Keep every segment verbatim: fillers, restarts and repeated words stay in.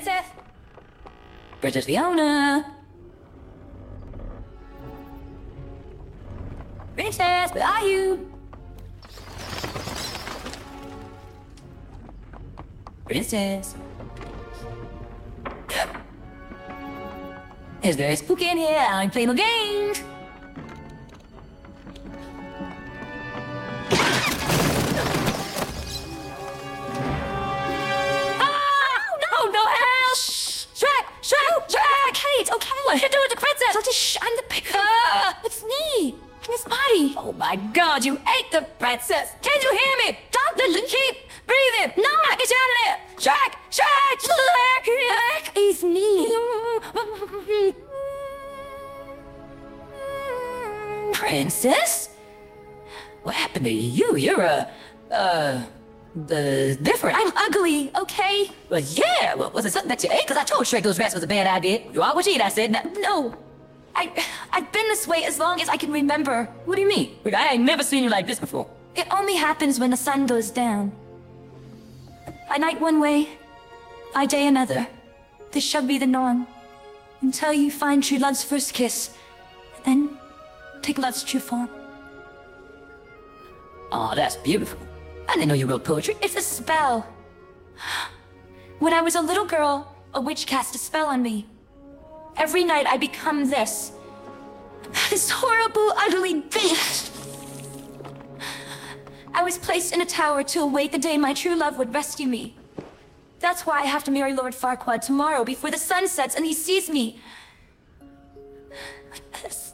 Princess! Princess Fiona! Princess, where are you? Princess. It's very spooky in here. I'm playing a game. Oh, no, no, help! Shrek, Shrek, Shrek! Hey, it's okay. What you doing with the princess? Don't just sh- I'm the picker. Ah, it's me. Miss Body. Oh my God, you ate the princess. Can you hear me? Don't keep breathing. No, I get you out of there. Shrek, Shrek, Shrek. It's me. Princess? What happened to you? You're a, uh, the different. I'm ugly, okay? Well, yeah. Well, was it something that you ate? Because I told Shrek those rats was a bad idea. You are what you eat, I said. No. no. I, I've been this way as long as I can remember. What do you mean? I ain't never seen you like this before. It only happens when the sun goes down. By night one way, by day another. This shall be the norm. Until you find true love's first kiss. Then, take love's true form. Oh, that's beautiful. I didn't know you wrote poetry. It's a spell. When I was a little girl, a witch cast a spell on me. Every night I become this. This horrible, ugly beast. I was placed in a tower to await the day my true love would rescue me. That's why I have to marry Lord Farquaad tomorrow before the sun sets and he sees me. Like this.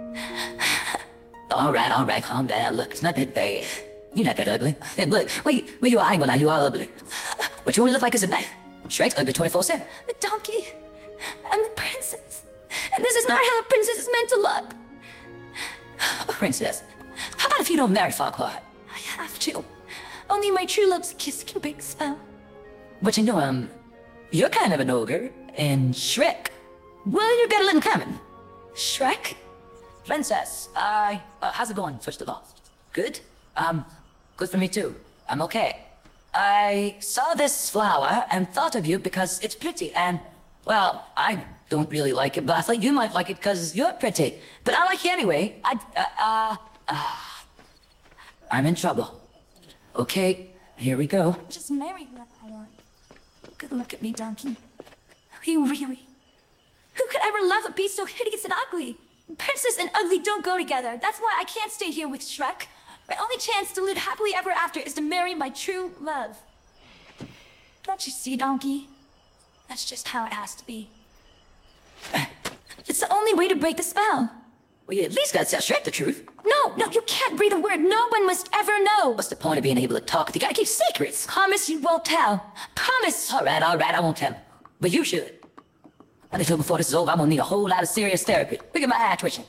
All right, all right, calm down. Look, it's not that bad. You're not that ugly. Hey, look, wait, wait, you are, I ain't gonna lie, you are ugly. What you only look like is a knife. Shrek's ugly twenty-four seven. The donkey. I'm the princess. And this is not how a princess is meant to look. Princess, how about if you don't marry Farquaad? I have to. Only my true love's kiss can break the spell. But you know, um, you're kind of an ogre, and Shrek, well, you got a little in common. Shrek? Princess, uh, uh, how's it going, first of all? Good? Um, good for me too. I'm okay. I saw this flower and thought of you because it's pretty, and well, I don't really like it, but I thought you might like it because you're pretty. But I like you anyway. I, uh, uh, uh, I'm in trouble. Okay, here we go. Just marry whoever I want. Good look at me, donkey. You really? Who could ever love a beast so hideous and ugly? Princess and ugly don't go together. That's why I can't stay here with Shrek. My only chance to live happily ever after is to marry my true love. Don't you see, donkey? That's just how it has to be. It's the only way to break the spell. Well, you at least gotta tell Shrek the truth. No, no, you can't breathe a word. No one must ever know. What's the point of being able to talk? You gotta keep secrets. Promise you won't tell. Promise. All right, all right, I won't tell. But you should. And until before this is over, I'm gonna need a whole lot of serious therapy. Look at my eye twitching.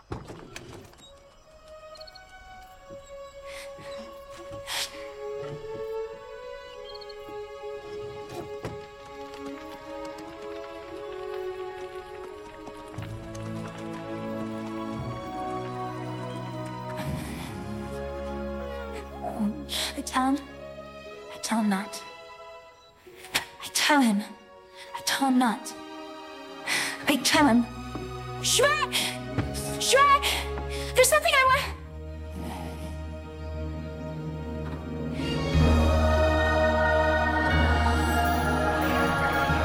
I tell him. I tell him not. I tell him. I tell him not. I tell him. Shrek! Shrek!